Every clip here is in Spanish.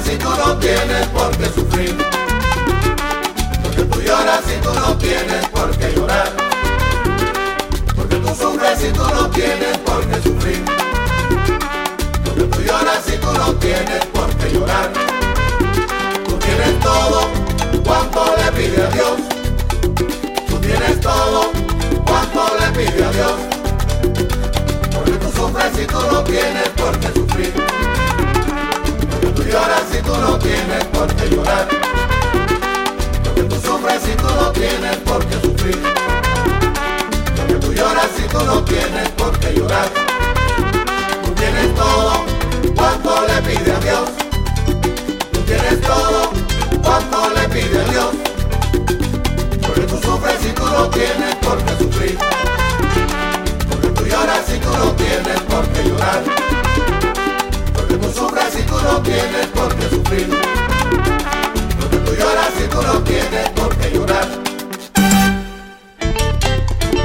si tú no tienes por qué sufrir. Porque tú lloras si tú no tienes por qué llorar. Porque tú sufres si tú no tienes por qué sufrir. Porque tú lloras si tú no tienes por qué llorar. Tú tienes todo cuanto le pide a Dios. Tú tienes todo cuanto le pide a Dios. Porque tú sufres si tú no tienes por qué sufrir. Porque tú lloras si tú no tienes por qué llorar. Porque tú sufres si tú no tienes por qué sufrir. Porque tú lloras si tú no tienes por qué llorar. Tú tienes todo cuanto le pide a Dios. Tú tienes todo cuanto le pide a Dios. Porque tú sufres si tú no tienes por qué sufrir. Porque tú lloras si tú no tienes por qué llorar. Porque tú sufres si tú no tienes por qué sufrir. Porque tú lloras si tú no tienes por qué llorar.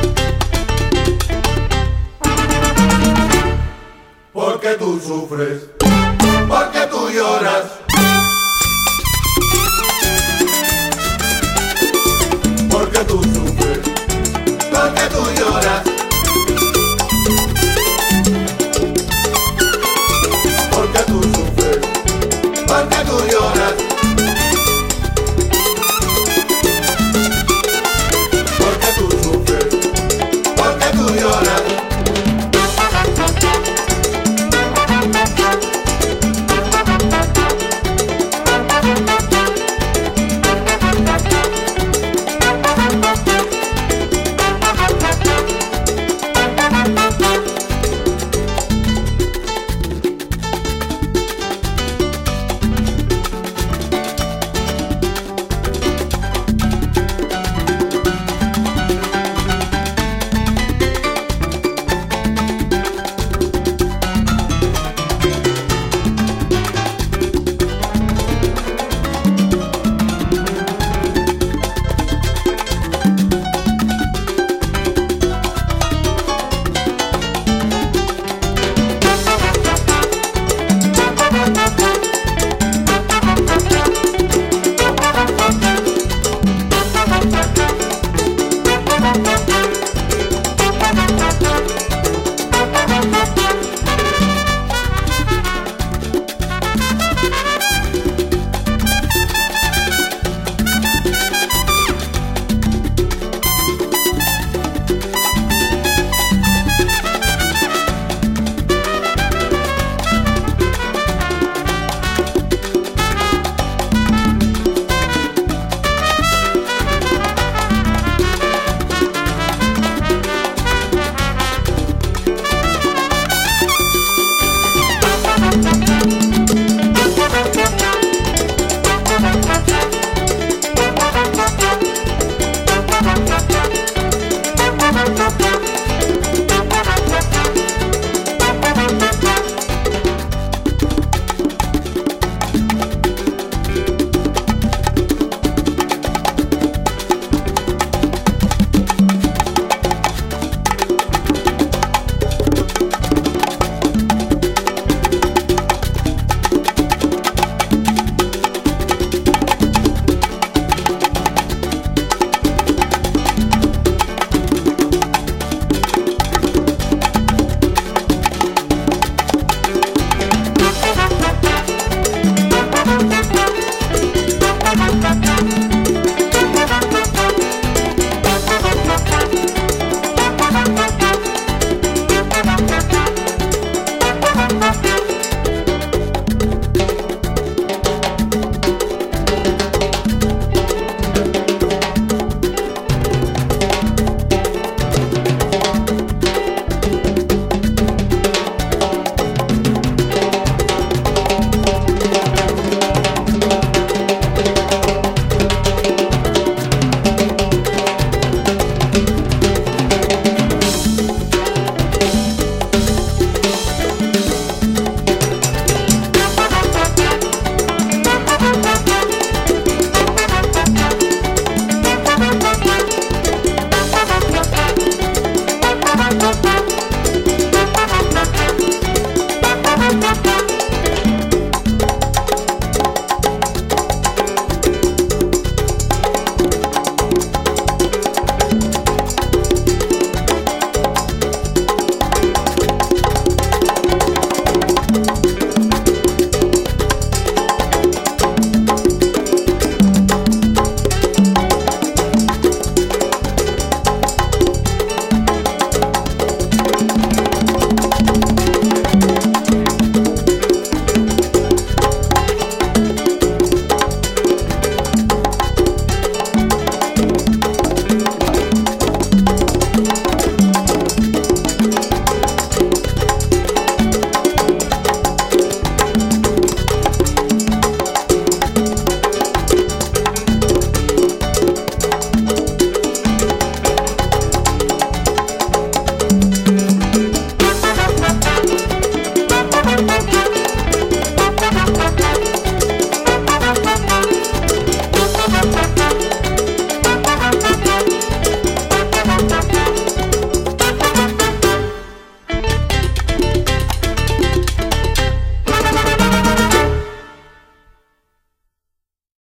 Porque tú sufres.